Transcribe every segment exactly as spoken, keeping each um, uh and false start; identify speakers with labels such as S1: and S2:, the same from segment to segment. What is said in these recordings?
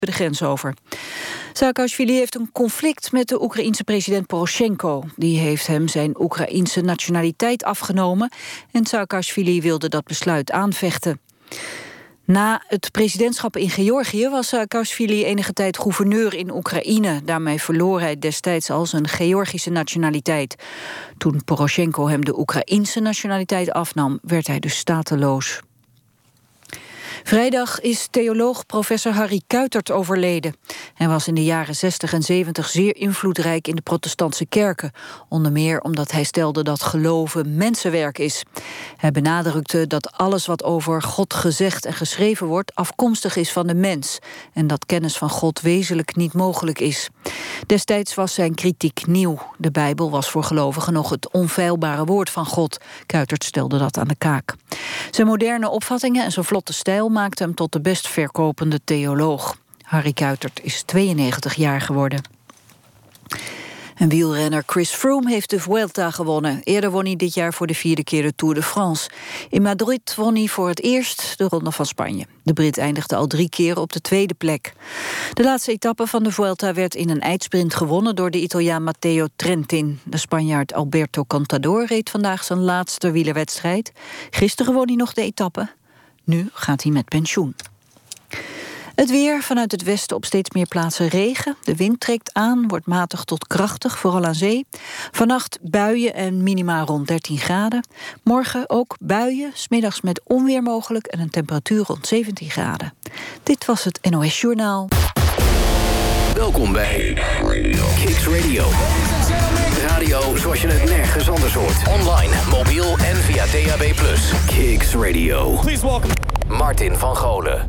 S1: de grens over. Saakashvili heeft een conflict met de Oekraïense president Poroshenko. Die heeft hem zijn Oekraïense nationaliteit afgenomen en Saakashvili wilde dat besluit aanvechten. Na het presidentschap in Georgië was Saakashvili enige tijd gouverneur in Oekraïne. Daarmee verloor hij destijds al zijn Georgische nationaliteit. Toen Poroshenko hem de Oekraïense nationaliteit afnam, werd hij dus stateloos. Vrijdag is theoloog professor Harry Kuitert overleden. Hij was in de jaren zestig en zeventig zeer invloedrijk in de protestantse kerken. Onder meer omdat hij stelde dat geloven mensenwerk is. Hij benadrukte dat alles wat over God gezegd en geschreven wordt afkomstig is van de mens. En dat kennis van God wezenlijk niet mogelijk is. Destijds was zijn kritiek nieuw. De Bijbel was voor gelovigen nog het onfeilbare woord van God. Kuitert stelde dat aan de kaak. Zijn moderne opvattingen en zijn vlotte stijl maakte hem tot de best verkopende theoloog. Harry Kuitert is tweeënnegentig jaar geworden. En wielrenner Chris Froome heeft de Vuelta gewonnen. Eerder won hij dit jaar voor de vierde keer de Tour de France. In Madrid won hij voor het eerst de Ronde van Spanje. De Brit eindigde al drie keer op de tweede plek. De laatste etappe van de Vuelta werd in een eindsprint gewonnen door de Italiaan Matteo Trentin. De Spanjaard Alberto Contador reed vandaag zijn laatste wielerwedstrijd. Gisteren won hij nog de etappe. Nu gaat hij met pensioen. Het weer, vanuit het westen op steeds meer plaatsen regen. De wind trekt aan, wordt matig tot krachtig, vooral aan zee. Vannacht buien en minima rond dertien graden. Morgen ook buien, 's middags met onweer mogelijk en een temperatuur rond zeventien graden. Dit was het N O S Journaal.
S2: Welkom bij Kicks Radio. Radio zoals je het nergens anders hoort. Online, mobiel en via D A B plus. Kicks Radio. Please welcome Martin van Golen.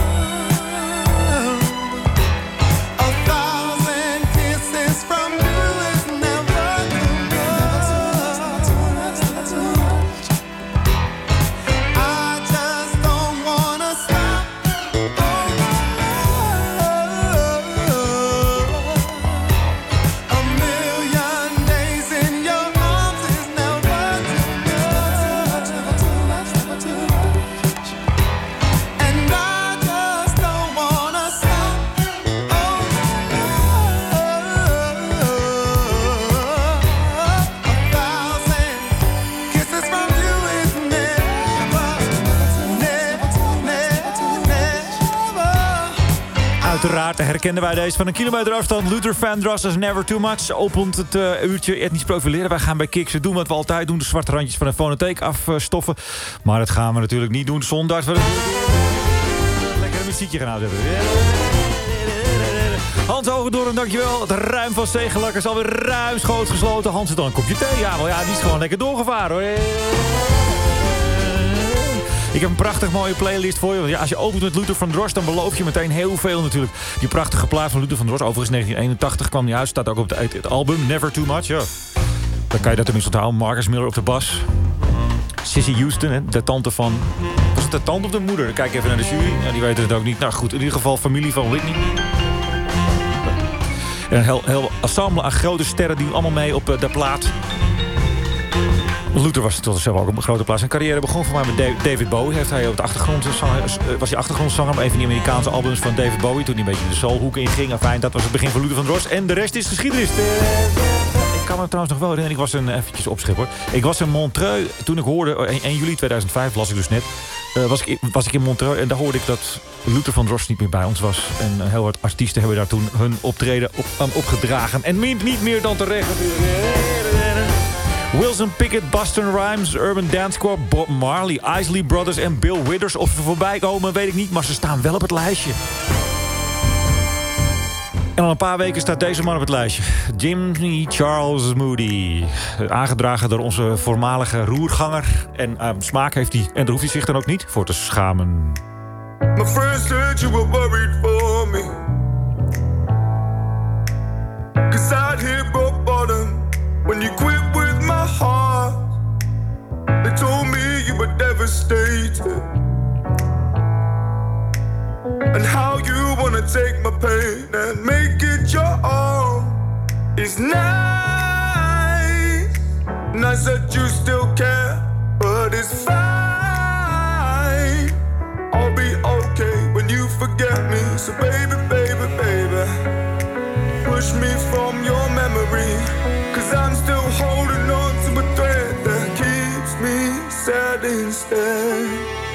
S3: From you Uiteraard herkenden wij deze van een kilometer afstand. Luther Vandross is Never Too Much. Opent het uh, uurtje etnisch profileren. Wij gaan bij Kicks doen wat we altijd doen. De zwarte randjes van de fonotheek afstoffen. Maar dat gaan we natuurlijk niet doen zonder dat we lekker een muziekje gaan uitzetten. Hans Hogendoorn, dankjewel. Het ruim van Stegenlakker is alweer ruimschoots gesloten. Hans zit dan een kopje thee. Ja, maar ja, die is gewoon lekker doorgevaren hoor. Ik heb een prachtig mooie playlist voor je. Want ja, als je opent met Luther Vandross, dan beloof je meteen heel veel natuurlijk. Die prachtige plaat van Luther Vandross. Overigens negentien eenentachtig kwam die uit. Staat ook op het, het album Never Too Much. Ja. Dan kan je dat tenminste onthouden. Marcus Miller op de bas. Sissy Houston, hè, de tante van... Was het de tante of de moeder? Kijk even naar de jury. Ja, die weten het ook niet. Nou goed, in ieder geval familie van Whitney. En een heel, heel ensemble aan grote sterren die allemaal mee op de plaat. Luther was tot zelf ook op een grote plaats. Zijn carrière begon voor mij met David Bowie. Heeft hij op de achtergrond was hij achtergrondzanger op een van die Amerikaanse albums van David Bowie. Toen hij een beetje de soulhoek inging. Enfin, dat was het begin van Luther Vandross. En de rest is geschiedenis. Ik kan me trouwens nog wel herinneren. Ik was een eventjes opschip hoor. Ik was in Montreux toen ik hoorde. één juli tweeduizend vijf las ik dus net. Uh, was, ik, was ik in Montreux en daar hoorde ik dat Luther Vandross niet meer bij ons was. En uh, heel wat artiesten hebben daar toen hun optreden op, um, opgedragen. En meent niet meer dan terecht. Wilson Pickett, Busta Rhymes, Urban Dance Corps, Bob Marley, Isley Brothers en Bill Withers. Of ze voorbij komen, weet ik niet, maar ze staan wel op het lijstje. En al een paar weken staat deze man op het lijstje. Jimmy Charles Moody. Aangedragen door onze voormalige roerganger. En uh, smaak heeft hij. En daar hoeft hij zich dan ook niet voor te schamen.
S4: My friends said you were worried for me, 'cause I'd hit rock bottom when you quit with my heart. They told me you were devastated, and how you wanna take my pain and make it your own is nice. Nice that you still care, but it's fine. I'll be okay when you forget me. So baby, baby, baby, push me from your memory, 'cause I'm still holding on to a thread that keeps me sad instead.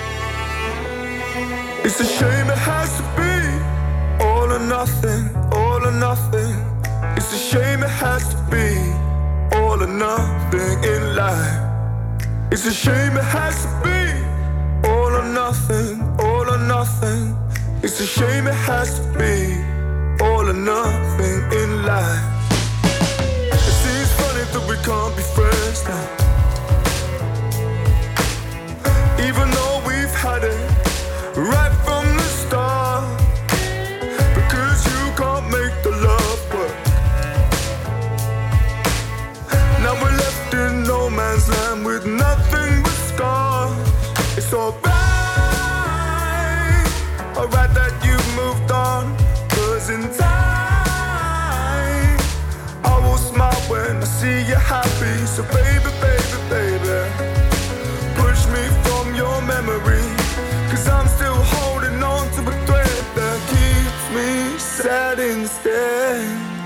S4: It's a shame it has to be all or nothing, all or nothing. It's a shame it has to be all or nothing in life. It's a shame it has to be all or nothing, all or nothing. It's a shame it has to be all or nothing in life. It seems funny that we can't be friends now, even though we've had it right from the start, because you can't make the love work. Now we're left in no man's land with nothing but scars. It's alright, alright that you've moved on, 'cause in time I will smile when I see you happy. So baby, baby, baby, push me from your memory, 'cause I'm still holding on to a thread that keeps me sad instead.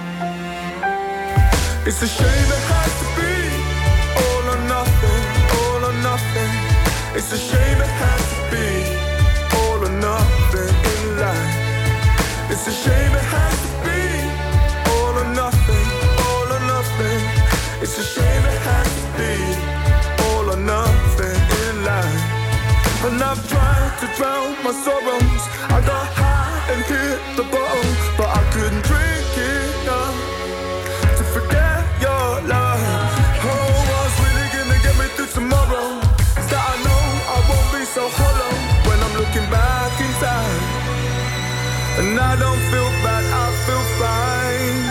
S4: It's a shame it has to be all or nothing, all or nothing. It's a shame it has to be all or nothing in life. It's a shame it has to be all or nothing, all or nothing. It's a shame it has to be all or nothing in life. And I've tried to drown my sorrows. I got high and hit the bottom, but I couldn't drink enough to forget your love. Oh, what's really gonna get me through tomorrow is that I know I won't be so hollow when I'm looking back in time. And I don't feel bad, I feel fine.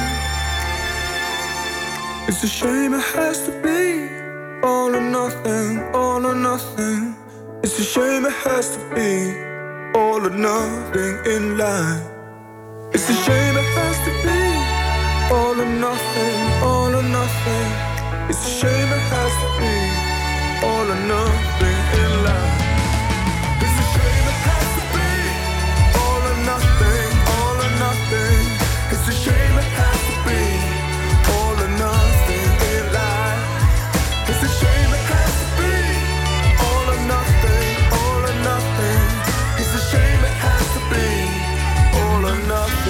S4: It's a shame it has to be all or nothing, all or nothing. It's a shame it has to be all or nothing in life. It's a shame it has to be all or nothing, all or nothing. It's a shame it has to be all or nothing in life. It's a shame it has to be all or nothing, all or nothing. It's a shame it has to be all or nothing in life. It's a shame it has to be all or nothing, all or nothing. It's a shame it has to be all or nothing.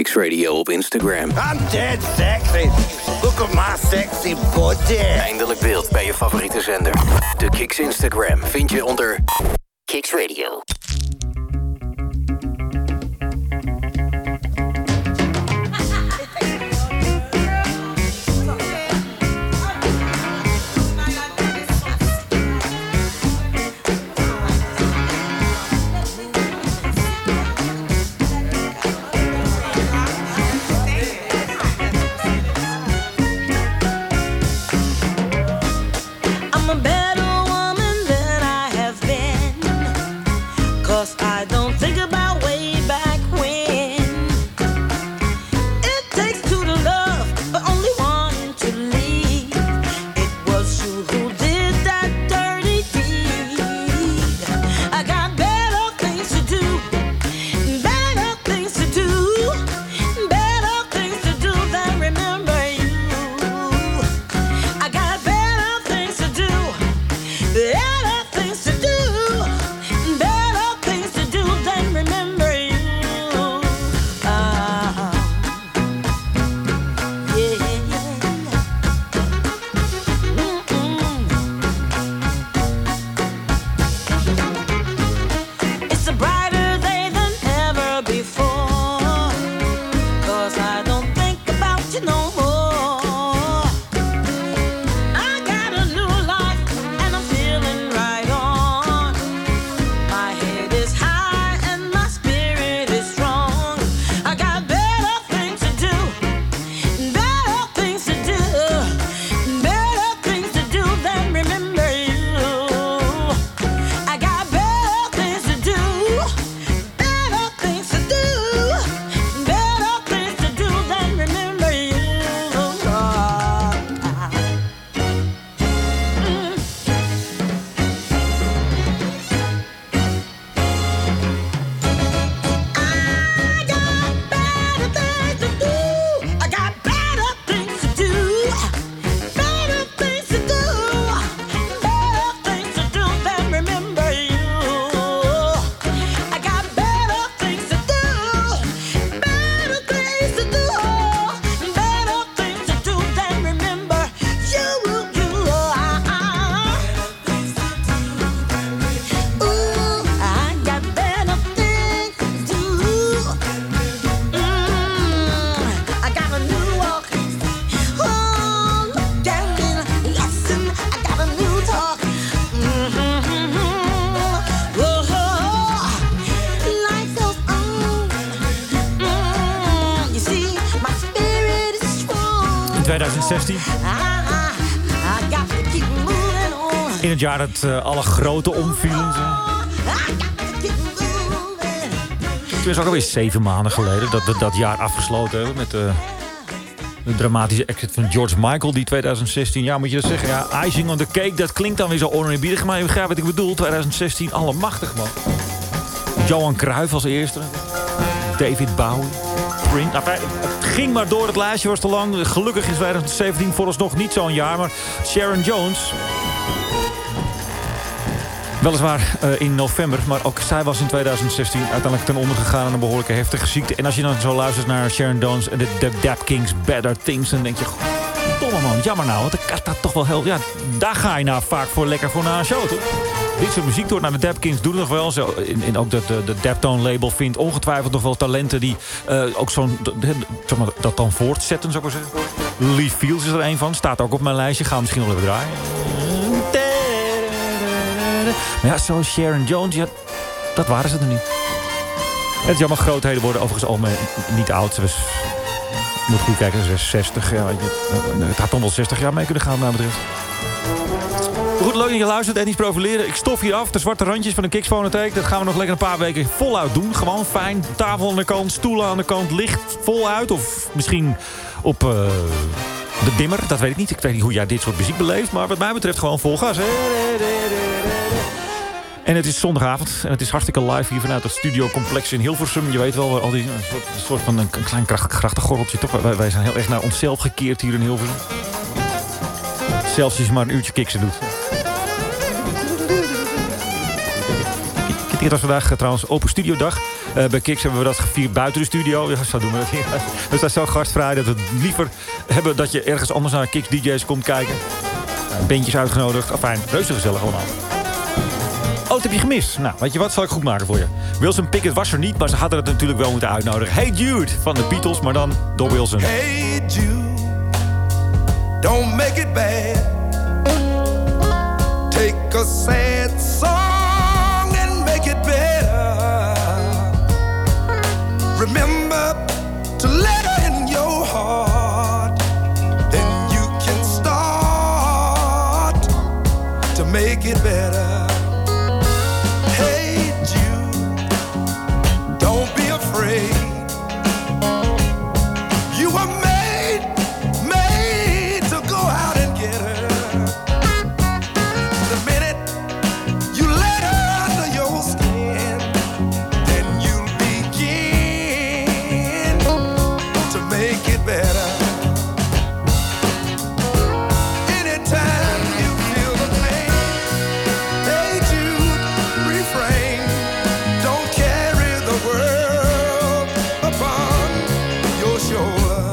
S2: Kicks Radio op Instagram.
S5: I'm dead sexy. Look at my sexy body.
S2: Eindelijk beeld bij je favoriete zender. De Kicks Instagram vind je onder Kicks Radio.
S6: I'm a better woman than I have been.
S3: twintig zestien. In het jaar dat uh, alle grote omvielen. Het is ook alweer zeven maanden geleden dat we dat jaar afgesloten hebben met uh, de dramatische exit van George Michael, die twintig zestien, ja, moet je dat zeggen, ja, icing on the cake, dat klinkt dan weer zo oneerbiedig, maar je begrijpt wat ik bedoel, twintig zestien, allemachtig, man. Johan Cruijff als eerste, David Bowie, Prince, nou, het ging maar door, het lijstje was te lang, gelukkig is twintig zeventien vooralsnog niet zo'n jaar, maar Sharon Jones, weliswaar uh, in november, maar ook zij was in twintig zestien uiteindelijk ten onder gegaan aan een behoorlijke heftige ziekte. En als je dan zo luistert naar Sharon Jones en de, de Dap Kings Better Things, dan denk je, domme man, jammer nou, want ik dat toch wel heel, ja, daar ga je nou vaak voor lekker voor naar een show, toch? Dit soort muziek door naar de Dap Kings doen nog wel zo. In, in ook de, de, de Daptone label vindt ongetwijfeld nog wel talenten die uh, ook zo'n, zeg maar, dat dan voortzetten, zou ik maar zeggen. Lee Fields is er een van, staat ook op mijn lijstje, gaan we misschien nog even draaien. Maar ja, zoals Sharon Jones, ja, dat waren ze er niet. Het is jammer, grootheden worden overigens al niet oud. Ze was, moet goed kijken, ze is zestig. Ja, het had dan wel zestig jaar mee kunnen gaan, wat mij betreft. Goed, leuk dat je luistert en niet profileren. Ik stof hier af, de zwarte randjes van de Kicks Fonotheek. Dat gaan we nog lekker een paar weken voluit doen. Gewoon fijn, tafel aan de kant, stoelen aan de kant, licht voluit. Of misschien op uh, de dimmer, dat weet ik niet. Ik weet niet hoe jij dit soort muziek beleeft. Maar wat mij betreft gewoon vol gas. En het is zondagavond en het is hartstikke live hier vanuit het studiocomplex in Hilversum. Je weet wel, al die, een, soort, een soort van een, een klein kracht, grachtengordeltje. Toch? Wij, wij zijn heel erg naar onszelf gekeerd hier in Hilversum. Zelfs als je maar een uurtje kiksen doet. Het was vandaag trouwens open studiodag. Uh, bij Kiks hebben we dat gevierd buiten de studio. Ja, zo doen we dat hier. We zijn zo gastvrij dat we het liever hebben dat je ergens anders naar Kiks D J's komt kijken. Uh, bandjes uitgenodigd. Afijn, reuze gezellig allemaal. Oh, dat heb je gemist. Nou, weet je wat? Zal ik goed maken voor je. Wilson Pickett was er niet, maar ze hadden het natuurlijk wel moeten uitnodigen. Hey Jude van de Beatles, maar dan door Wilson.
S4: Hey Jude, don't make it bad. Take a sad song and make it better. Remember to let her in your heart. Then you can start to make it better. Hey Jude, don't be afraid. You were made, made to go out and get her. The minute you let her under your skin, then you'll begin to make it better. Anytime you feel the pain, hey Jude, refrain. Don't carry the world upon your shoulder.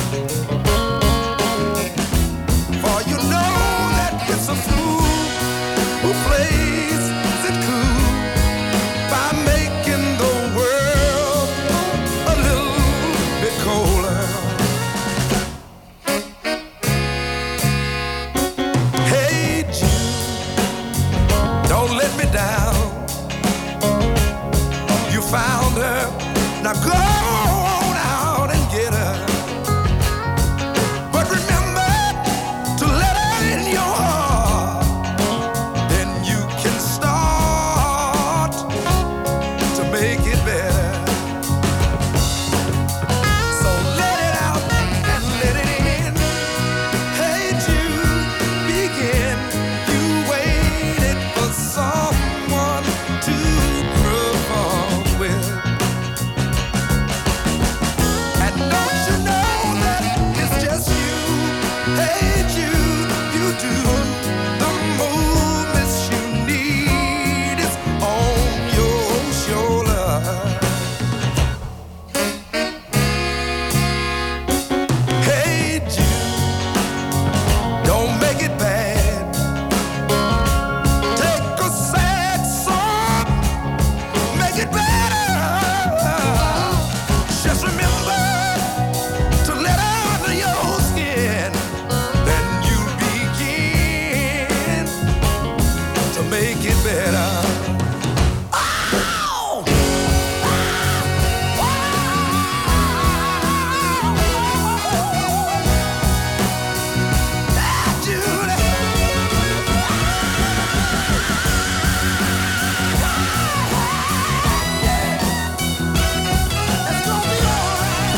S4: For you know that it's a fool who plays it cool by making the world a little bit colder. Hey Jude, don't let me down. You found her, now go on out and get her. But remember to let her in your heart. Then you can start to make it better. So let it out and let it in. Hey Jude, begin. You waited for someone to perform with. And don't you know that it's just you? Hey Jude, you do. The movements you need is on your shoulder. Hey Jude, don't make it bad. Take a sad song, make it better. Just remember to let her under your skin. Then you'll begin to make it better. Oh! Ah, Judy. It's gonna be alright.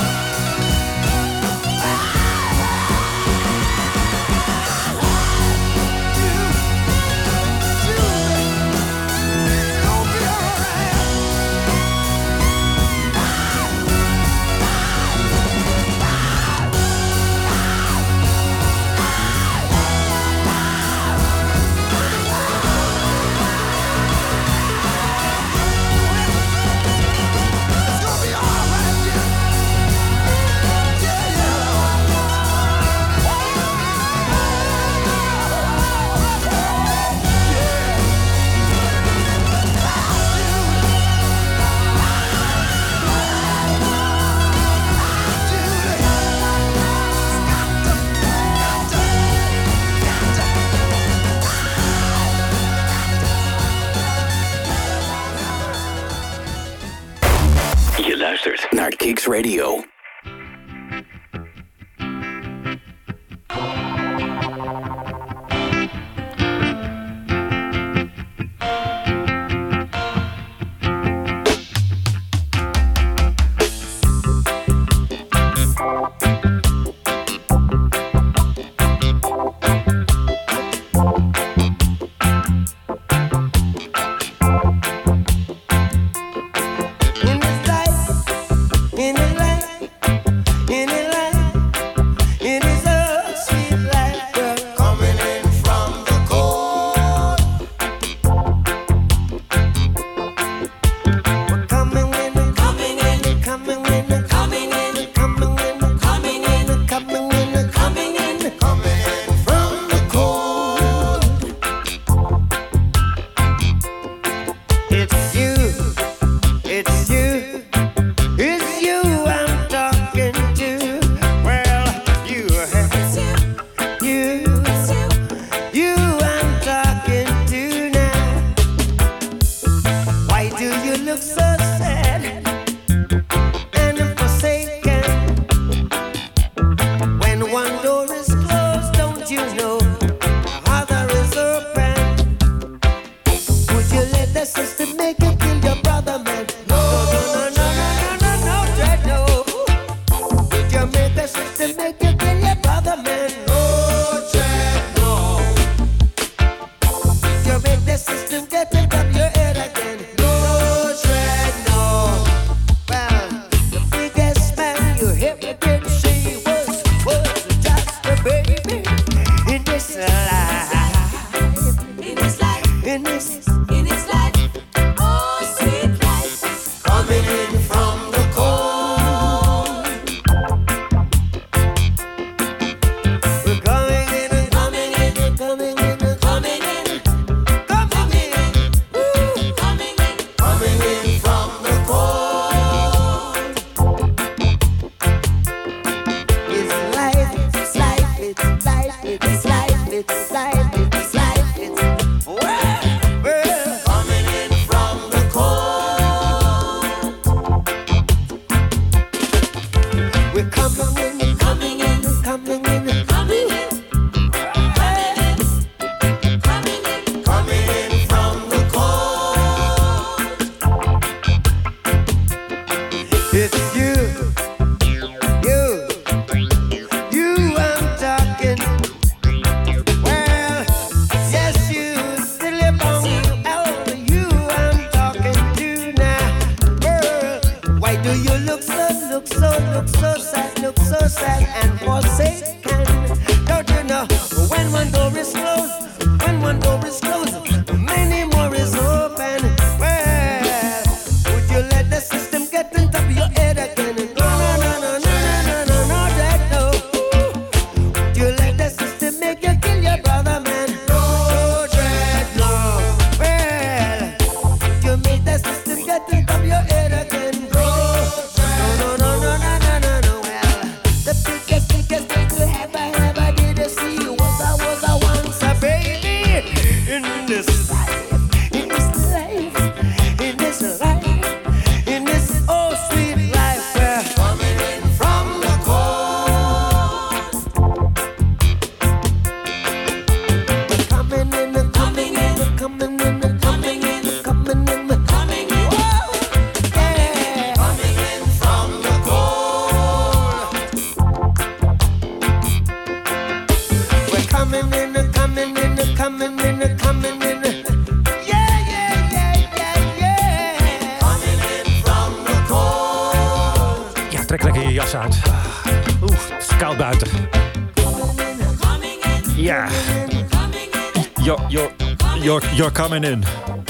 S2: Je luistert naar Kiks Radio.
S6: In this life, in this life,
S7: know how there is open. Would you let the system make you kill your brother, man? No, no, no, no, no, no, no, no, no. Would you make the system make you kill your brother, man? No, no. Would you make the system get it up your head again? No, no. Well, the biggest man you ever did see was was just a baby in this life. In this life. In this. In this life. Oh, sweet life. Coming in from the cold. We're coming in and coming in and coming in and coming in. Coming in. Woo. Coming in. Coming in from the cold. It's life, it's life, it's life, it's life, it's life, it's life, it's well, well, coming in from the cold. We're coming in, coming in, coming in, coming in, coming in, coming in from the cold. It's you, you, you I'm talking. Well, yes, you, silly bum. Oh, you I'm talking to now. Girl, why do you look so, look so, look so sad, look so sad and forsaken? Don't you know when one door is closed, when one door is closed, many more is open. Well, would you let the system get on top of your head again? No, no, no, no, no, no, no, no, no, that no. Would you let the system make you kill your brother, man? No, dread, no. Well, would you make the system get on top of your head again? No, no, no, no, no, no, no, no. Well, the biggest, biggest thing you ever, ever did to see was I was I once a baby in this life, in this life, in this life, in this oh sweet life. We're coming in from the cold. We're coming in, we're coming in, we're coming in, we're coming in, we're coming in, we're coming in. Whoa, yeah. Coming in from the cold. We're coming in, we're coming in, we're coming in, we're coming in. Yeah, yeah, yeah, yeah, yeah. Coming in from the cold.
S3: Ja, trek lekker je jas uit. Oeh, het is koud buiten. Ja. You're, you're, you're, you're coming in.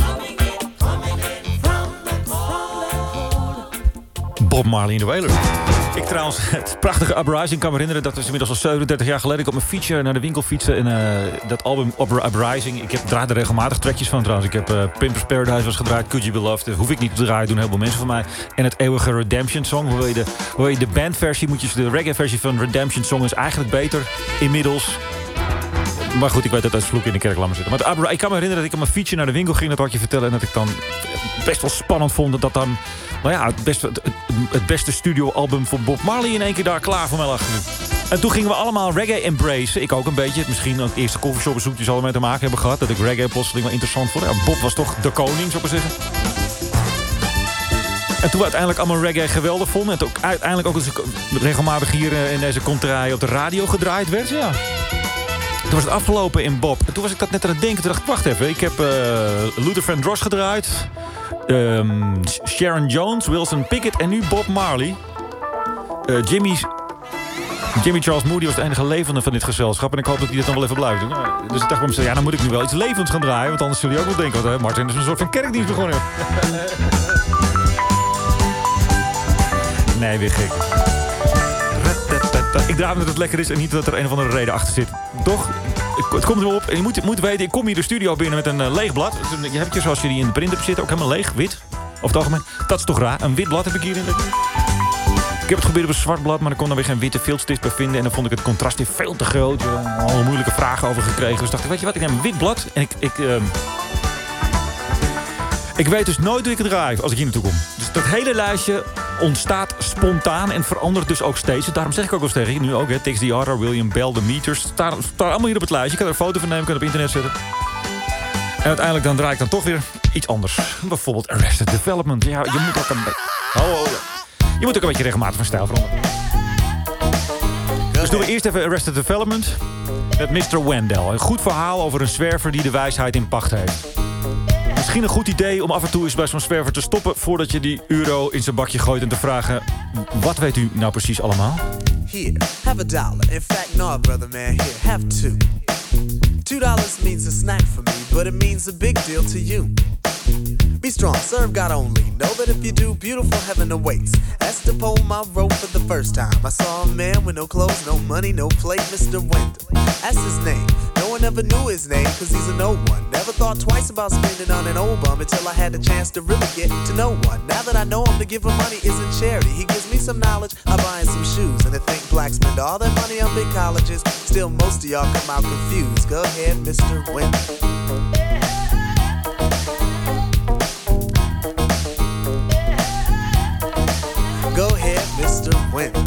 S3: Bob Marley in de Wailers. Ik trouwens, het prachtige Uprising kan me herinneren. Dat is inmiddels al zevenendertig jaar geleden. Ik op mijn fietsje naar de winkel fietsen. En uh, dat album Uprising. Ik heb draaide regelmatig trackjes van trouwens. Ik heb uh, Pimpers Paradise was gedraaid. Could You Be Loved. Dat hoef ik niet te draaien. Doen heel veel mensen van mij. En het eeuwige Redemption Song. Hoe wil je de, hoe wil je de bandversie? Moet je de reggae versie van Redemption Song is eigenlijk beter. Inmiddels. Maar goed, ik weet dat dat vloek in de kerk laat maar zitten. Maar het, ik kan me herinneren dat ik op mijn fietsje naar de winkel ging. Dat had je vertellen. En dat ik dan best wel spannend vond. Dat dat dan, nou ja, het, best, het, het beste studioalbum van Bob Marley in één keer daar klaar voor mij lag. En toen gingen we allemaal reggae embracen. Ik ook een beetje. Misschien het eerste coffeeshopbezoekje zal ermee te maken hebben gehad. Dat ik reggae plotseling wel interessant vond. Ja, Bob was toch de koning, zou ik maar zeggen. En toen we uiteindelijk allemaal reggae geweldig vonden. En toen uiteindelijk ook regelmatig hier in deze contraille op de radio gedraaid werd. Ja. Toen was het afgelopen in Bob. En toen was ik dat net aan het denken. Toen dacht ik, wacht even. Ik heb uh, Luther Vandross gedraaid. Um, Sharon Jones, Wilson Pickett en nu Bob Marley. Uh, Jimmy, Jimmy Charles Moody was de enige levende van dit gezelschap. En ik hoop dat hij dat nog wel even blijft doen. Dus ik dacht bij mezelf, ja, dan moet ik nu wel iets levends gaan draaien. Want anders zullen jullie ook wel denken, want, Martin is een soort van kerkdienst begonnen. Nee, weer gek. Ik draai dat het lekker is en niet dat er een of andere reden achter zit. Toch? Het komt erop. En je moet, moet weten, ik kom hier de studio binnen met een uh, leeg blad. Je hebt je zoals je die in de print hebt zitten, ook helemaal leeg, wit. Of het algemeen. Dat is toch raar. Een wit blad heb ik hier in de... Ik heb het geprobeerd op een zwart blad, maar ik kon er weer geen witte filtstift bij vinden. En dan vond ik het contrast weer veel te groot. Er uh, alle moeilijke vragen over gekregen. Dus dacht ik, weet je wat, ik neem een wit blad. En ik... ik uh, Ik weet dus nooit hoe ik het draai als ik hier naartoe kom. Dus dat hele lijstje ontstaat spontaan en verandert dus ook steeds. Daarom zeg ik ook wel eens tegen je, nu ook, hè, Tix the Otter, William Bell, The Meters. Staan, staan allemaal hier op het lijstje. Je kan er een foto van nemen, kan op internet zetten. En uiteindelijk dan draai ik dan toch weer iets anders. Bijvoorbeeld Arrested Development. Ja, je moet ook een beetje... Oh, oh, ja. Je moet ook een beetje regelmatig van stijl veranderen. Dus doen we eerst even Arrested Development met mister Wendell. Een goed verhaal over een zwerver die de wijsheid in pacht heeft. Misschien een goed idee om af en toe eens bij zo'n zwerver te stoppen voordat je die euro in zijn bakje gooit en te vragen: wat weet u nou precies allemaal?
S8: Here, have a dollar. In fact, no, brother man, here, have two. Two dollars means a snack for me, but it means a big deal to you. Be strong, serve God only. Know that if you do, beautiful heaven awaits. That's the poem I wrote for the first time. I saw a man with no clothes, no money, no plate, Mister Wendell. That's his name. No one ever knew his name, cause he's an old one. Never thought twice about spending on an old bum until I had the chance to really get to know one. Now that I know him, to give him money isn't charity. He gives me some knowledge, I buy him some shoes. And to think blacks spend all their money on big colleges, still most of y'all come out confused. Go ahead, Mister Wendell. Go ahead, Mister Wendell.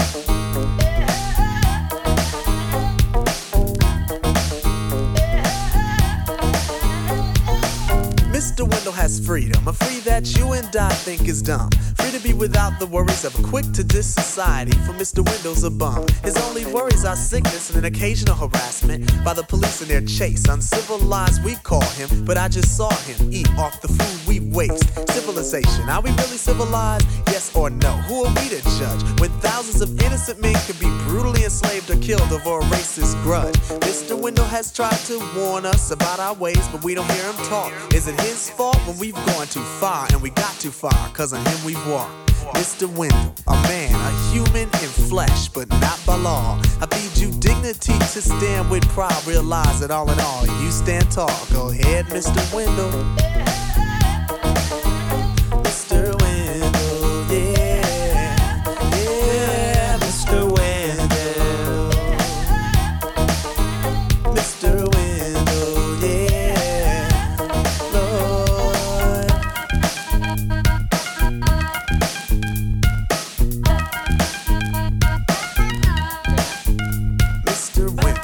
S8: Mister Wendell has freedom, a free that you and I think is dumb. Free to be without the worries of a quick-to-diss society, for Mister Wendell's a bum. His only worries are sickness and an occasional harassment by the police in their chase. Uncivilized we call him, but I just saw him eat off the food we waste. Civilization, are we really civilized? Yes or no? Who are we to judge when thousands of innocent men could be brutally enslaved or killed over a racist grudge? Mister Wendell has tried to warn us about our ways, but we don't hear him talk. Is it his fault when we've gone too far and we got too far? Cause on him we've walked. Mister Wendell, a man, a human in flesh, but not by law. I feed you dignity to stand with pride. Realize that all in all, you stand tall. Go ahead, Mister Wendell. Mister Wendell, yeah, yeah, Mister Wendell. Mister Wendell, yeah, Lord. Mister Wendell.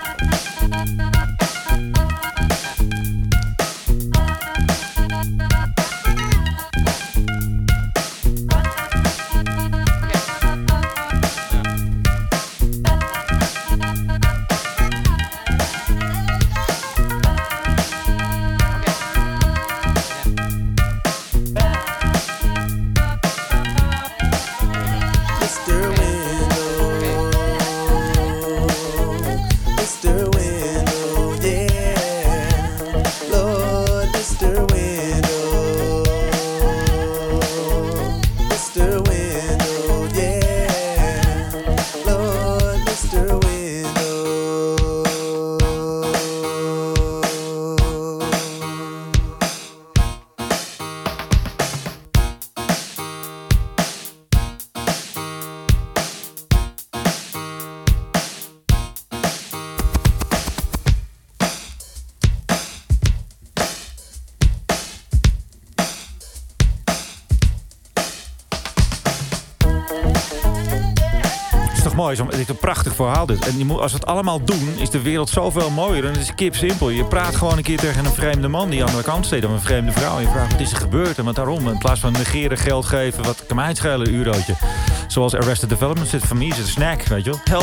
S3: Mooi, het is een prachtig verhaal dit. En je moet, als we het allemaal doen, is de wereld zoveel mooier. En het is kip simpel. Je praat gewoon een keer tegen een vreemde man die aan de andere kant staat, of een vreemde vrouw. En je vraagt, wat is er gebeurd en wat daarom? In plaats van negeren, geld geven, wat kan mij het schelen, een eurootje. Zoals Arrested Development zit voor mij, is het een snack, weet je wel. Help.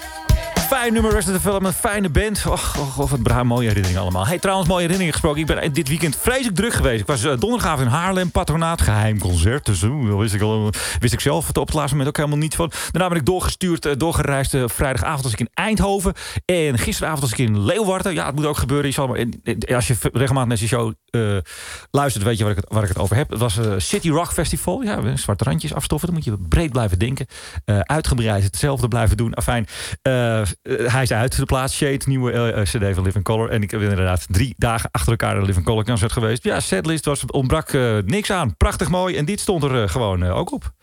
S3: Fijn nummer, Arrested Development, fijne band. Och, och, och, wat bra, mooie herinneringen allemaal. Hey, trouwens, mooie herinneringen gesproken. Ik ben dit weekend vreselijk druk geweest. Ik was uh, donderdagavond in Haarlem, patronaat, geheim concert. Dus uh, dat wist ik, al, wist ik zelf op het laatste moment ook helemaal niet van. Daarna ben ik doorgestuurd, uh, doorgereisd. Uh, vrijdagavond was ik in Eindhoven. En gisteravond was ik in Leeuwarden. Ja, het moet ook gebeuren. Je zal maar, en, als je regelmatig naar die show uh, luistert, weet je waar ik, het, waar ik het over heb. Het was uh, City Rock Festival. Ja, zwarte randjes afstoffen. Dan moet je breed blijven denken. Uh, uitgebreid hetzelfde blijven doen. Afijn, uh, Uh, hij is uit de plaats. Shade, nieuwe uh, C D van Living Colour. En ik heb inderdaad drie dagen achter elkaar naar de Living Colour concert geweest. Ja, setlist was, ontbrak uh, niks aan. Prachtig mooi. En dit stond er uh, gewoon uh, ook op.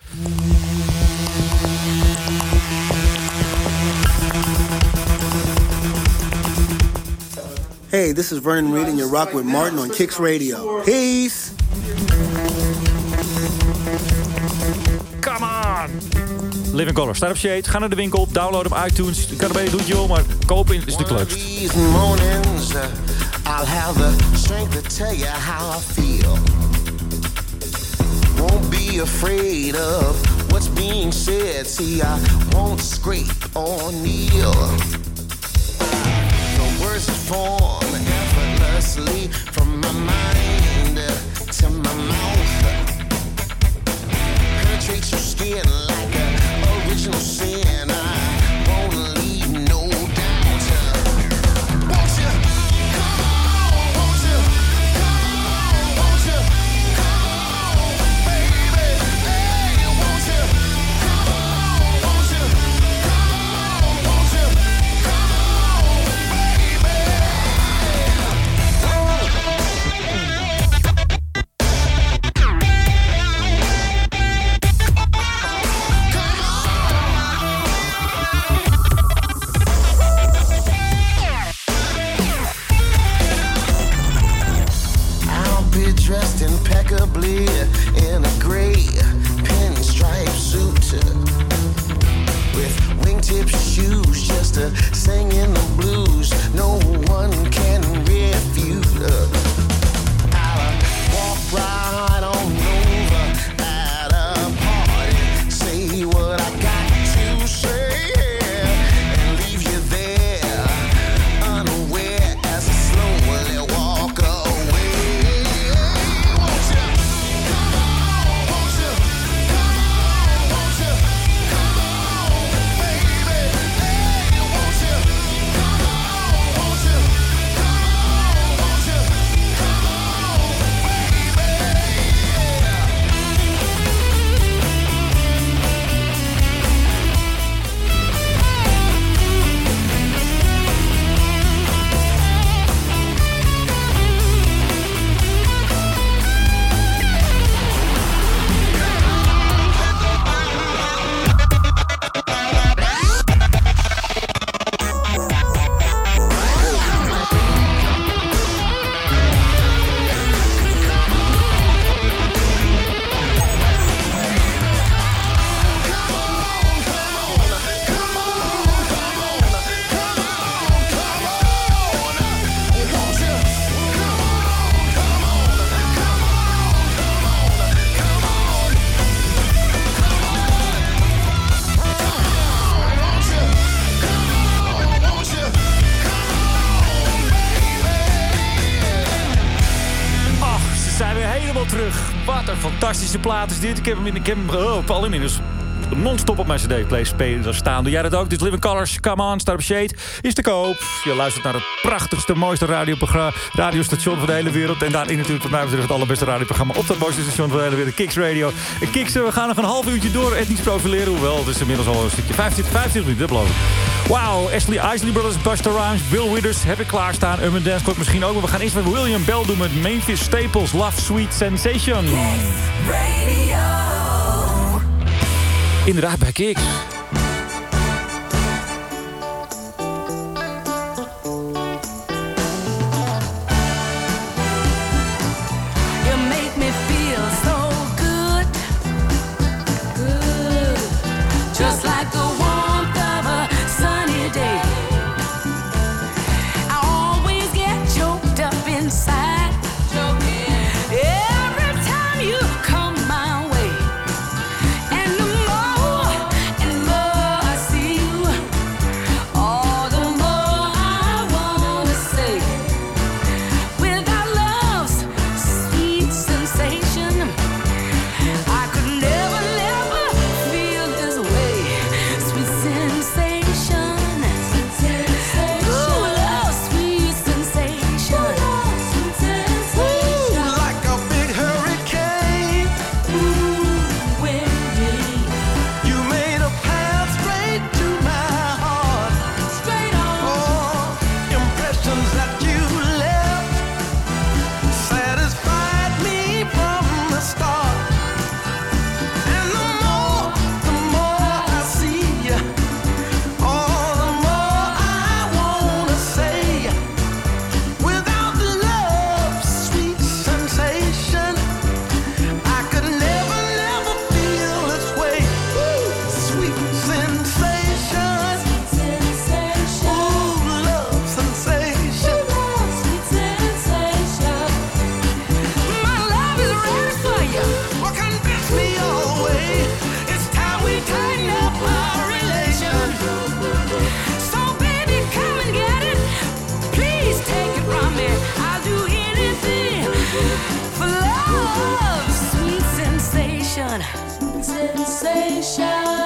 S9: Hey, this is Vernon Reid and you're rock with Martin on Kicks Radio. Peace!
S3: Come on! Living Color, Start Up Shade. Ga naar de winkel, download op iTunes. Kan er bij doet je maar kopen is de leukst.
S10: I'll have the strength to tell you how I feel. Won't be afraid of what's being said. See, I won't scrape or kneel. The words form effortlessly from my mind to my mouth. Penetrate your skin like an original sin. I won't leave no doubt. Won't you? Dressed impeccably in a gray pinstripe suit with wingtip shoes, just to sing in the blues. No one can refute. I'll walk right on over at a party, say what I got to say, and leave you there unaware as I slowly walk away.
S3: Fantastische plaat is dit. Ik heb hem in, ik heb hem oh, al inmiddels non-stop op mijn cd-player staan. Doe jij dat ook? Dit is Living Colors, Come On, Start Up Shade. Is te koop. Je luistert naar het prachtigste, mooiste radiostation van de hele wereld. En daarin natuurlijk, wat mij betreft, het allerbeste radioprogramma op dat mooiste station van de hele wereld, Kicks Radio. En Kicks, we gaan nog een half uurtje door etnisch profileren. Hoewel, het is inmiddels al een stukje vijftien, vijftien minuten, dat beloof ik. Wauw, Ashley Isley Brothers, Busta Rhymes, Bill Withers heb ik klaarstaan. Urban Dance Club misschien ook. Maar we gaan eerst met William Bell doen met Memphis Staples, Love Sweet Sensation. Radio. Inderdaad, bij Kicks.
S11: Every time you come my way, and the more and more
S6: sensation. Sensation.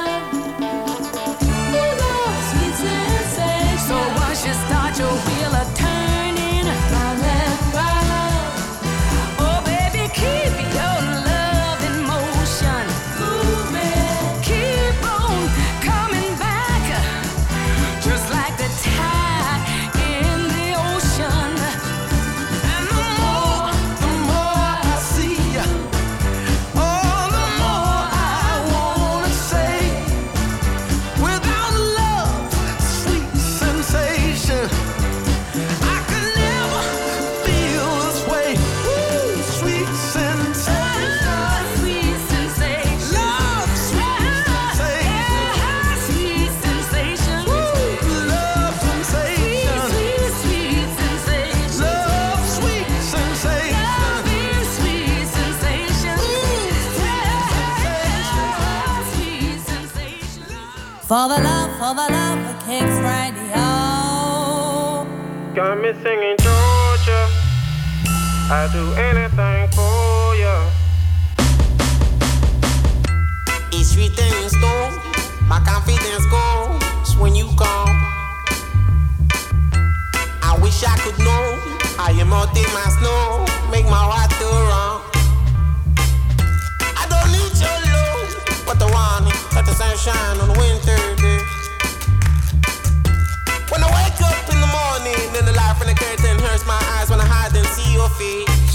S6: Sweet sensation. So once you start your wheel of turning round and round, oh baby, keep your love in motion. Moving. Keep on coming back, just like the tide in the ocean. And the more, the more I see you, oh, the more I wanna say. Without love, sweet sensation, I could never feel this way. Ooh, sweet sensation, sweet sensation, love, sweet sensation, sweet sensation, ooh, love sensation, sweet, sweet sensation, love, sweet sensation, loving, sweet sensation, sweet sensation.
S11: For the love, for the love of Kicks Radio.
S12: Got me singing Georgia. I'd do anything for ya.
S5: It's sweet and stone. My confidence goes when you come. I wish I could know how you melt in my snow, make my heart go wrong. I don't need your love, but the one let the sunshine on a winter day. When I wake up in the morning, then the light from the curtain hurts my eyes when I hide and see your face.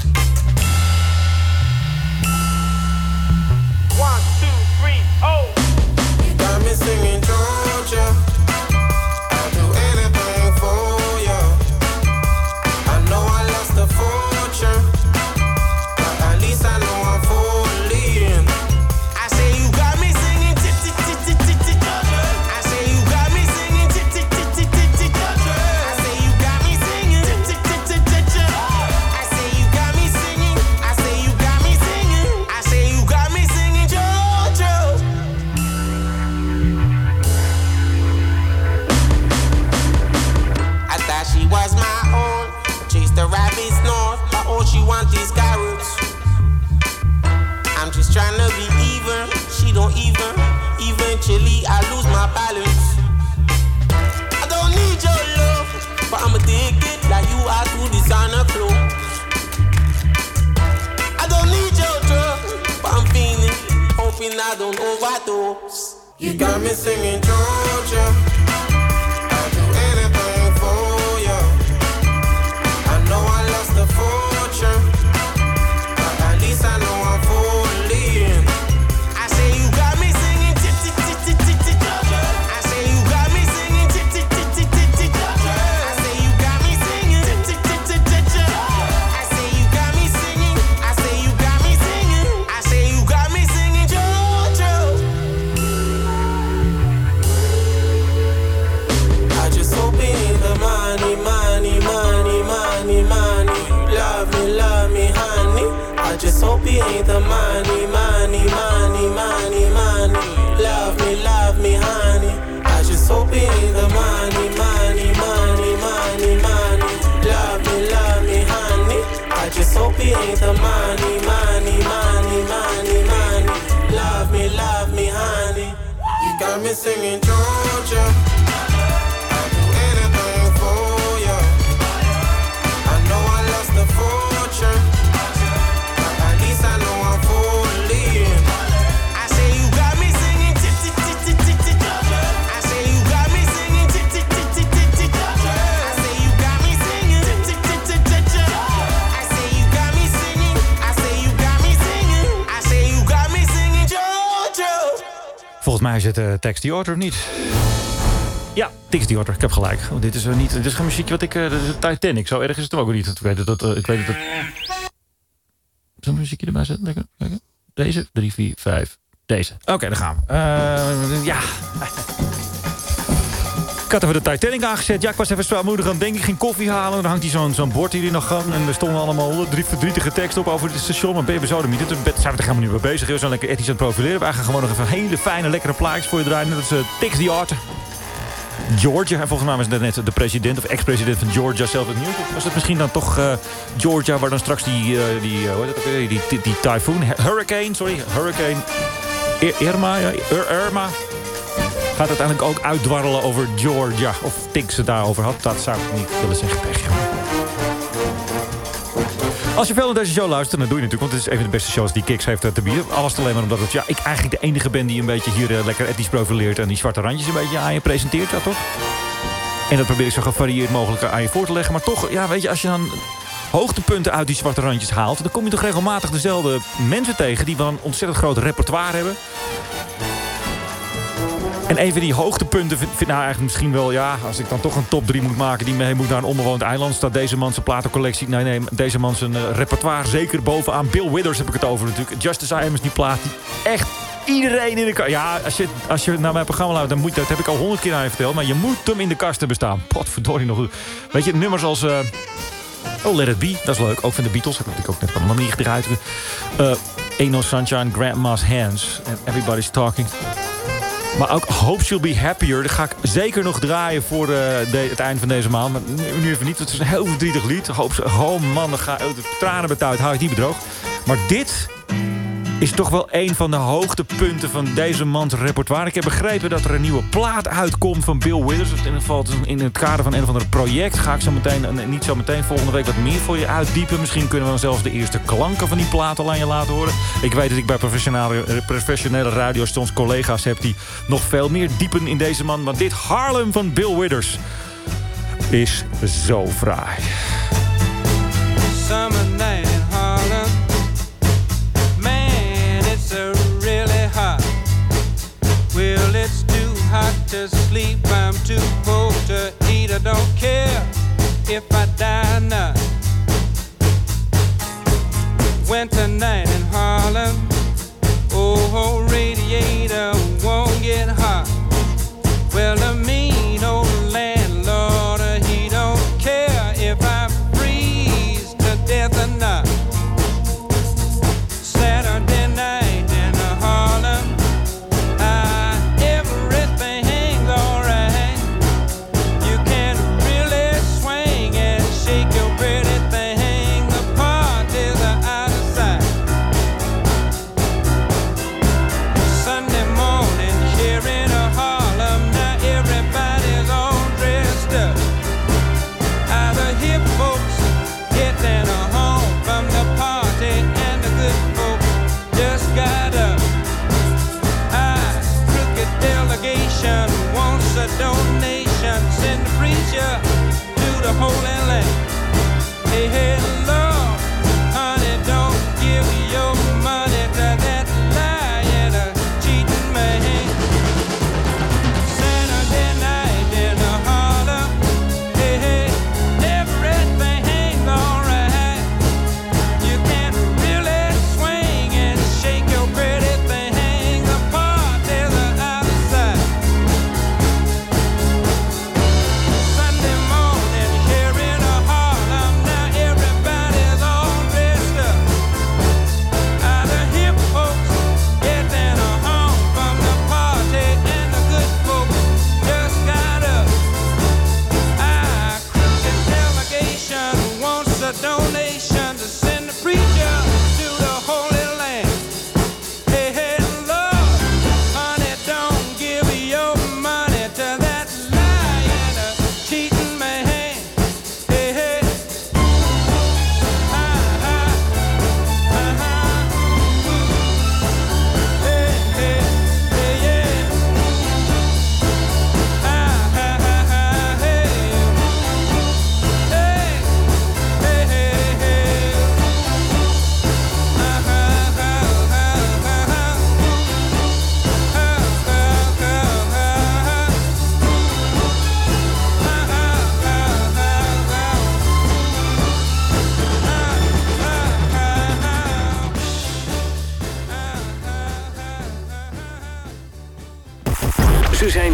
S12: One, two, three, oh.
S5: You got me singing Georgia. I'll do anything for ya. I know I lost a fortune, but at least I know I'm falling. I say you got me singing tit tit tit tit tit tit. I say you got me singing tit tit tit tit tit tit. I say you got me singing tit tit tit tit tit. I say you got me singing. I say you got me singing. I say you got me singing Georgia. I thought she was my own. Chased the rabbits north, but all she want is carrots. I'm just trying to be even. She don't even. Eventually I lose my balance. I don't need your love, but I'ma dig it like you are to designer clothes. I don't need your drug, but I'm feeling, hoping I don't overdose. You got me singing Georgia. I'll do anything for ya. I know I lost a fortune, but at least I know I'm falling. I say you got me singing tit tit tit tit tit tit. I say you got me singing tit tit tit tit tit tit. I say you got me singing tit tit tit tit tit. I say you got me singing. I say you got me singing. I say you got me singing Georgia. I just hope it ain't the money, money, money, money, money. Love me, love me, honey. I just hope it ain't the money, money, money, money, money. Love me, love me, honey. I just hope it ain't the money, money, money, money, money. Love me, love me, honey. I just hope it ain't the money, money, money, money, money. Love me, love me, honey. You got me singing Georgia. I'll do anything for ya. I know I lost a fortune, but at least I know I'm falling. I say you got me singing tit tit tit tit tit tit. I say you got me singing tit tit tit tit tit tit. I say you got me singing tit tit tit tit tit. I say you got me singing. I say you got me singing. I say you got me singing Georgia.
S3: Volgens mij is het uh, Tax the Order, of niet? Ja, Tax the Order. Ik heb gelijk. Oh, dit is uh, niet. Dit is geen muziekje wat ik. Uh, dit is Titanic. Zo erg is het ook niet. Ik weet dat. Uh, ik weet dat. Zo'n muziekje erbij zetten. Lekker. Kijken. Deze. Drie, vier, vijf. Deze. Oké, okay, dan gaan we. Uh, ja. Ik had even de Titanic aangezet. Ja, ik was even zwaarmoedig aan het denken. Ik ging koffie halen. Dan hangt hij zo'n zo'n bord hier in de gang. En er stonden allemaal drie verdrietige teksten op over het station. Maar ben je zo de niet. Toen zijn we er helemaal niet mee bezig. We zijn lekker ethisch aan het profileren. We gaan gewoon nog even hele fijne, lekkere plaatjes voor je draaien. Dat is uh, Tax the Order. Georgia. En volgens mij was het net de president of ex-president van Georgia zelf het nieuws. Was het misschien dan toch uh, Georgia waar dan straks die, uh, die, uh, hoe heet dat, die, die, die typhoon, hurricane, sorry, hurricane Irma, ja, Irma, gaat uiteindelijk ook uitdwarrelen over Georgia. Of Tix het daarover had, dat zou ik niet willen zeggen tegen hem. Als je veel naar deze show luistert, dan doe je natuurlijk, want het is een van de beste shows die Kicks heeft te bieden. Alles alleen maar omdat het, ja, ik eigenlijk de enige ben die een beetje hier uh, lekker ethisch profileert en die zwarte randjes een beetje aan je presenteert, ja toch? En dat probeer ik zo gevarieerd mogelijk aan je voor te leggen. Maar toch, ja, weet je, als je dan hoogtepunten uit die zwarte randjes haalt, dan kom je toch regelmatig dezelfde mensen tegen die wel een ontzettend groot repertoire hebben. En een van die hoogtepunten vind, vind nou eigenlijk misschien wel, ja, als ik dan toch een top drie moet maken die mee moet naar een onbewoond eiland, staat deze man zijn platencollectie, nee, nee, deze man zijn uh, repertoire zeker bovenaan. Bill Withers heb ik het over natuurlijk. Just As I Am is die plaat die echt iedereen in de kast. Ja, als je, als je naar mijn programma luistert, dan moet dat heb ik al honderd keer aan je verteld, maar je moet hem in de kast hebben staan. Potverdorie nog. Weet je, nummers als uh, Oh, Let It Be, dat is leuk. Ook van de Beatles, heb ik natuurlijk ook net van nog niet gedraaid. Uh, Ain't No Sunshine, Grandma's Hands and Everybody's Talking. Maar ook Hope She'll Be Happier. Dat ga ik zeker nog draaien voor uh, de, het eind van deze maand. Maar nu, nu even niet. Het is een heel verdrietig lied. Hope, oh man, dan ga ik de tranen betuid. Hou ik niet bedroog. Maar dit is toch wel een van de hoogtepunten van deze mans repertoire. Ik heb begrepen dat er een nieuwe plaat uitkomt van Bill Withers. In ieder geval in het kader van een of ander project. Ga ik zo meteen, niet zo meteen, volgende week wat meer voor je uitdiepen. Misschien kunnen we dan zelfs de eerste klanken van die plaat al aan je laten horen. Ik weet dat ik bij professionele, professionele radiostations collega's heb die nog veel meer diepen in deze man. Maar dit Harlem van Bill Withers is zo fraai.
S13: Summer night in Harlem. Really hot. Well, it's too hot to sleep. I'm too poor to eat. I don't care if I die or not. Winter night in Harlem. Oh, radiator won't get hot. Well, the mean old landlord, he don't care if I freeze to death or not. Saturday night in Harlem, uh, everything's alright. You can really swing and shake your pretty thing. The parties are out of sight. Sunday morning here in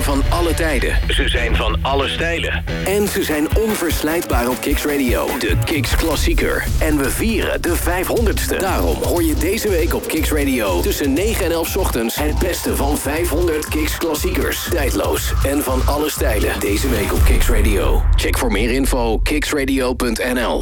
S2: van alle tijden. Ze zijn van alle stijlen. En ze zijn onverslijtbaar op Kicks Radio. De Kicks Klassieker. En we vieren de vijfhonderdste. Daarom hoor je deze week op Kicks Radio tussen negen en elf ochtends het beste van vijfhonderd Kicks Klassiekers. Tijdloos en van alle stijlen. Deze week op Kicks Radio. Check voor meer info kicksradio punt n l.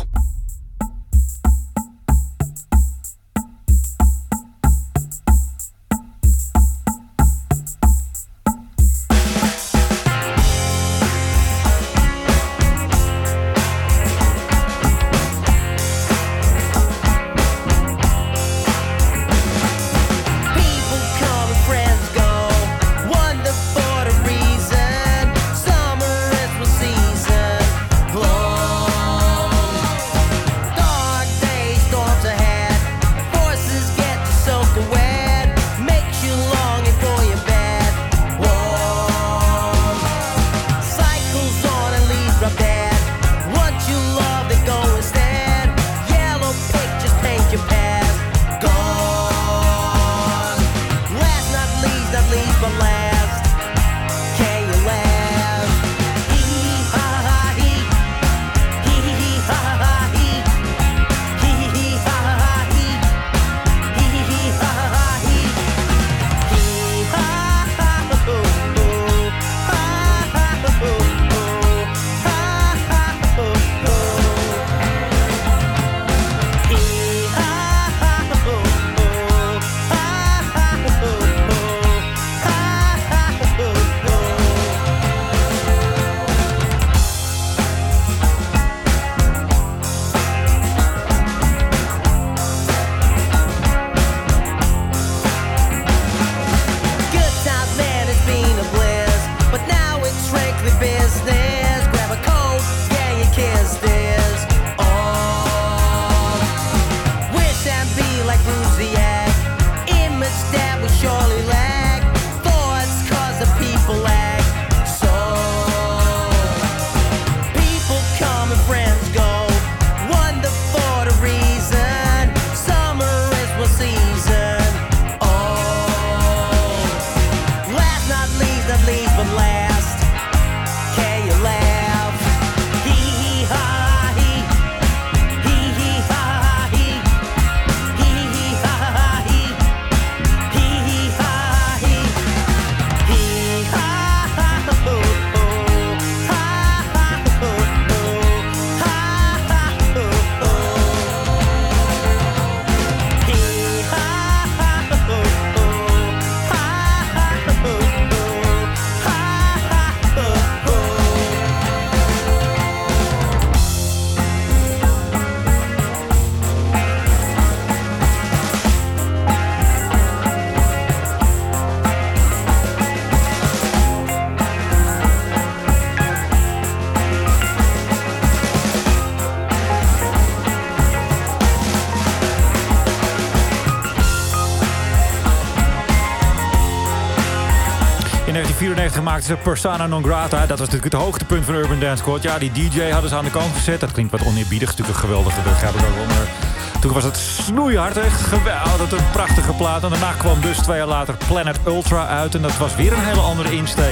S3: negentien vierennegentig maakten ze Persona Non Grata. Dat was natuurlijk het hoogtepunt van Urban Dance Squad. Ja, die D J hadden ze aan de kant gezet. Dat klinkt wat oneerbiedig. Het is natuurlijk een geweldige, dat gaat het ook wel. Maar toen was het snoeihard, echt geweldig. Een prachtige plaat. En daarna kwam dus twee jaar later Planet Ultra uit. En dat was weer een hele andere insteek.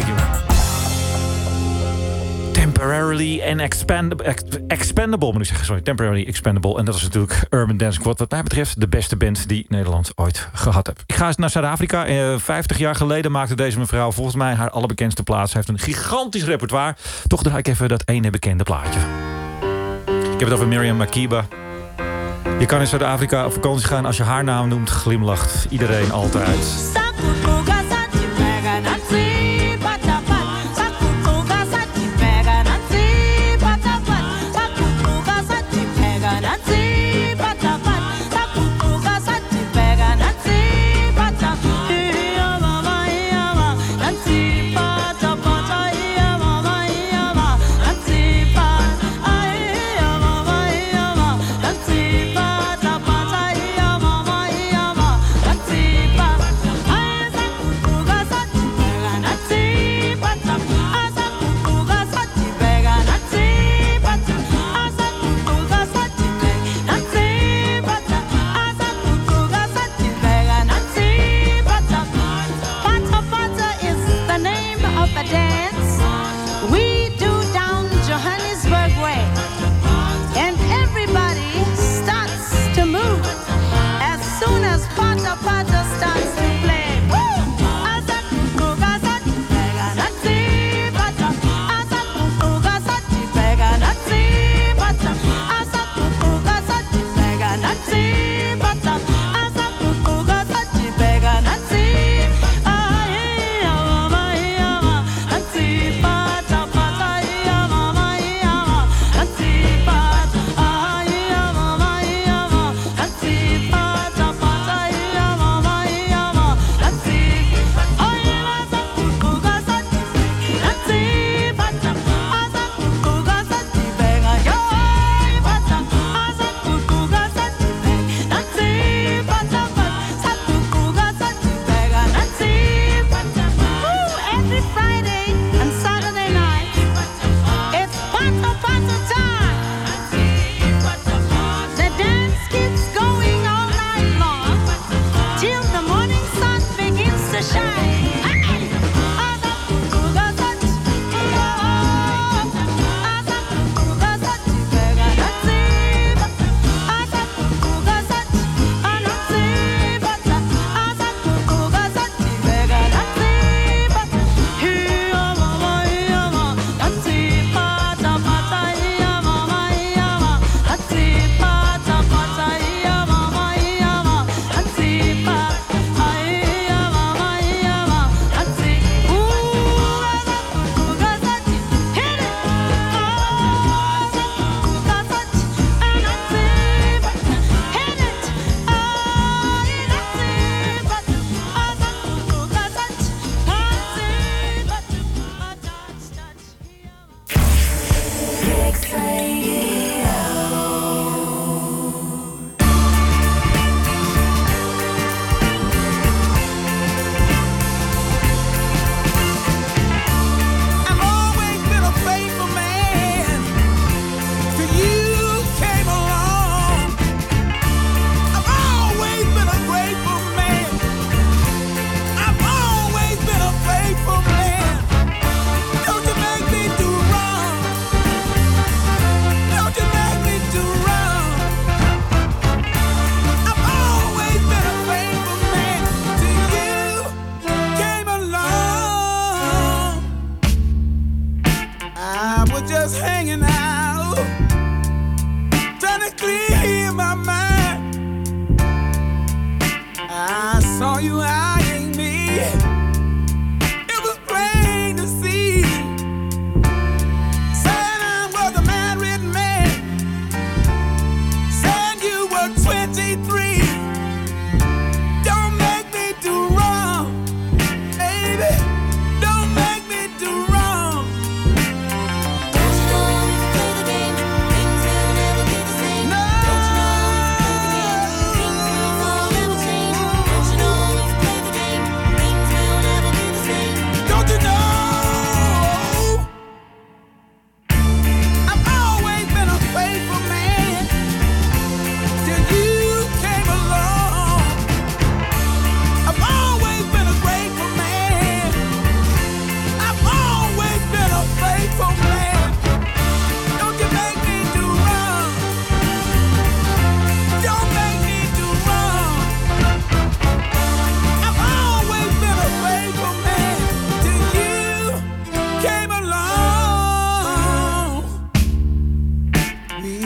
S3: Temporarily and expandable, expandable, moet ik zeggen. Sorry, Temporarily Expandable. En dat is natuurlijk Urban Dance Squad. Wat mij betreft de beste band die Nederland ooit gehad heeft. Ik ga eens naar Zuid-Afrika. Eh, vijftig jaar geleden maakte deze mevrouw volgens mij haar allerbekendste plaat. Ze heeft een gigantisch repertoire. Toch draai ik even dat ene bekende plaatje. Ik heb het over Miriam Makeba. Je kan in Zuid-Afrika op vakantie gaan. Als je haar naam noemt, glimlacht iedereen altijd.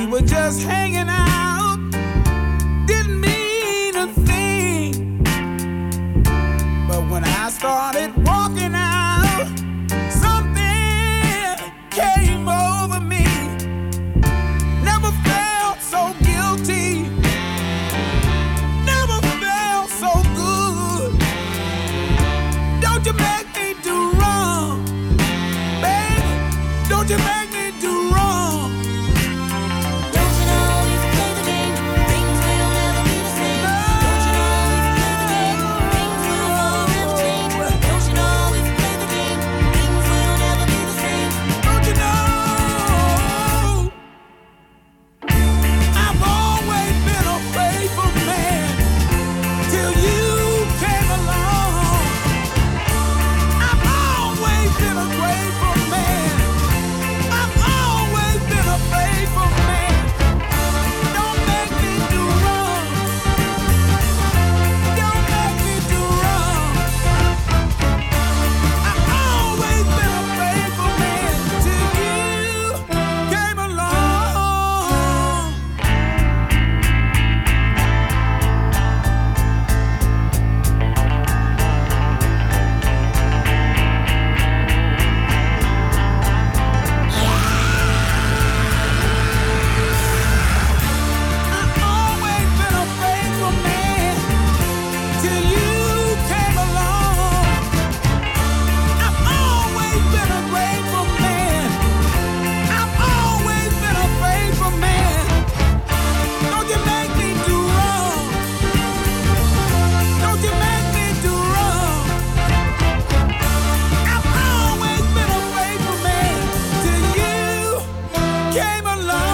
S4: were just hanging out, didn't mean a thing. But when I started walking out, something came over me. Never felt so guilty, never felt so good. Don't you make me do wrong, baby, don't you make me do wrong.
S6: Don't you know if you play the game, things will never be the same. Don't you know if you play the game, things will forever change. Don't you know if you play the game, things will never be the same.
S4: Don't you know? I've always been a faithful man till you came along. I've always been a grateful man. I've always been a faithful man. Don't make me do wrong. Don't make me do wrong. I've always been a faithful man till you came along. I've always been a faithful man till you came along. I've always been a grateful man. I've always been a faithful man. Don't you make me do wrong. Don't you make me do wrong. I've always been a faithful man till you came along.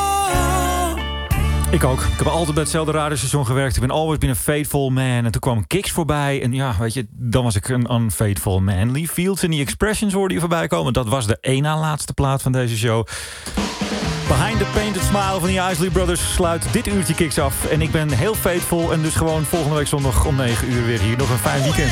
S3: Ik ook. Ik heb altijd bij hetzelfde radiostation gewerkt. Ik ben always been a faithful man. En toen kwam Kicks voorbij. En ja, weet je, dan was ik een unfaithful man. Lee Fields en die Expressions hoorde je voorbij komen. Dat was de één na laatste plaat van deze show. Behind the Painted Smile van de Isley Brothers sluit dit uurtje Kicks af. En ik ben heel faithful. En dus gewoon volgende week zondag om negen uur weer hier. Nog een fijn weekend.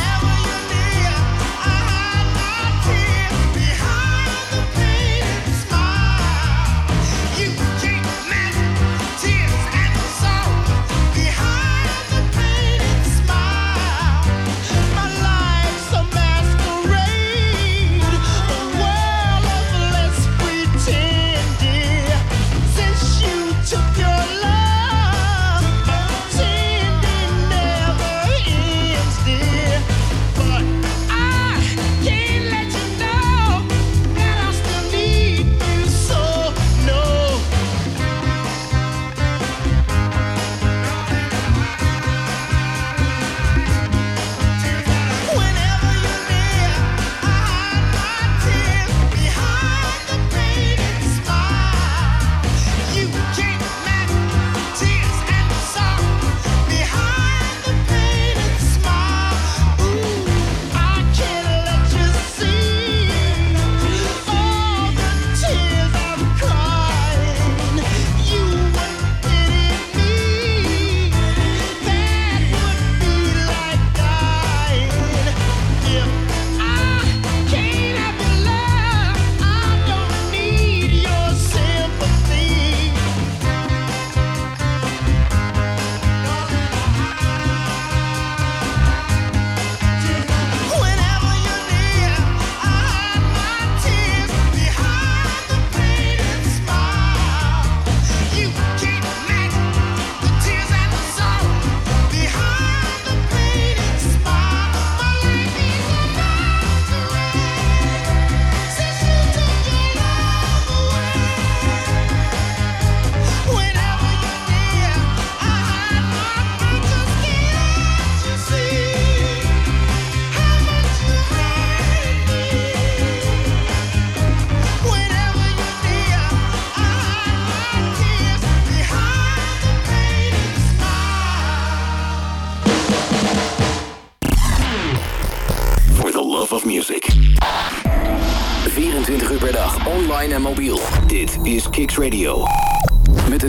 S2: vierentwintig uur per dag, online en mobiel. Dit is Kicks Radio. Met